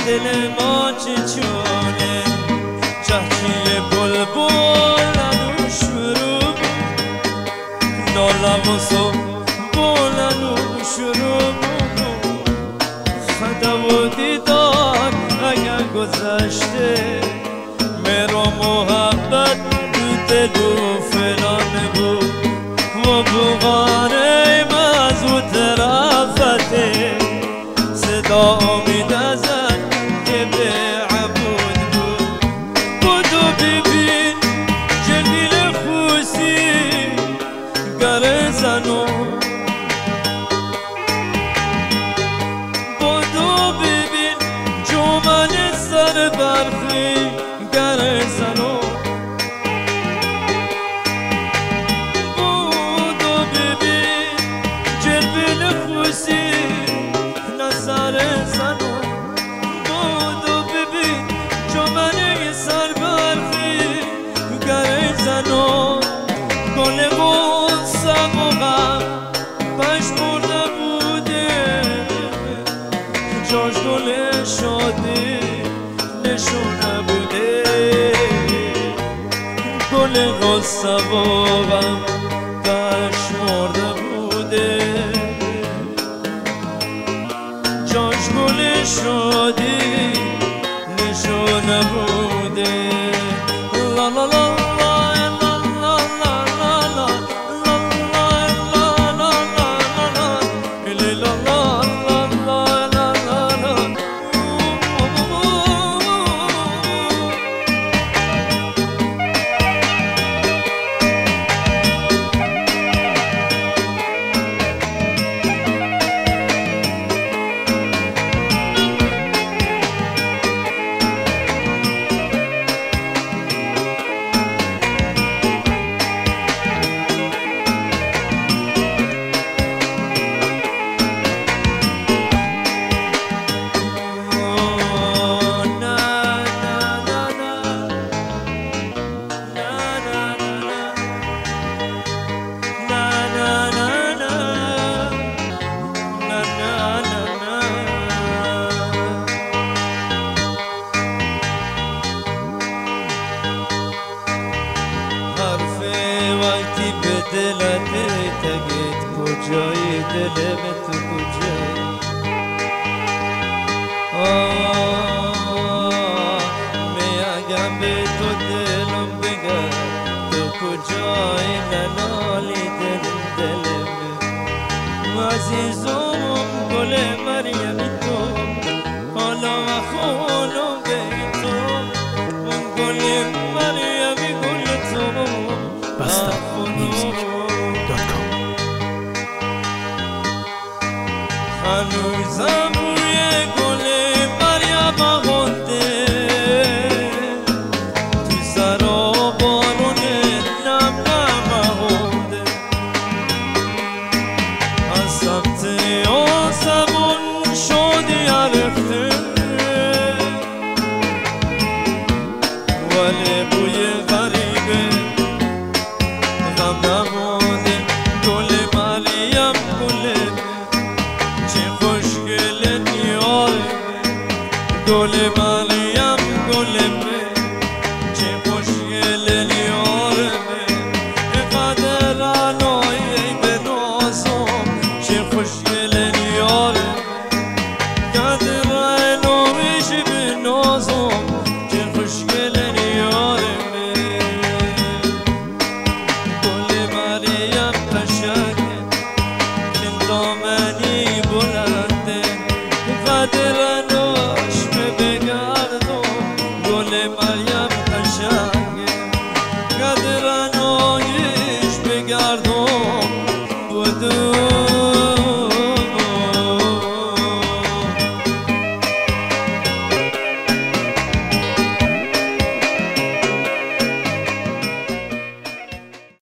دل ما چچونه چهچه بلبل انو شروع ناله و صبح بل انو شروع خنده و دیدار اگر گذشته مرا محبت تو دل و فلان بود و بغانه مزو طرفته صدا امید ازن که به عبود بود بودو ببین جلیل خوزی گر زنو بودو ببین جومن سر برخی گر زنو بودو ببین جلیل خوزی نظر زنو بودو ببین جمعه سر برخی گر زنو گل غصم و غم پشمرده بوده جاش گل شادی نشونه بوده گل غصم و غم پشمرده بوده جاش گل شادی نشونه بوده لا لا لا وقتی به دلت تگید کجایی دلم تو کجایی میگم به تو دلم بگم تو کجایی ننالی دلم عزیزم گل مریمی تو حالا و خونم به تو گل مریمی گل تو BastaMusic.com هنوزم روی گل مریم مانده تو سرا بارون نم مانده از سمت آسمون شادی عرفته ولی بوی غریبه نمانده گل مریم گل چه خوشگل نیاره گل مریم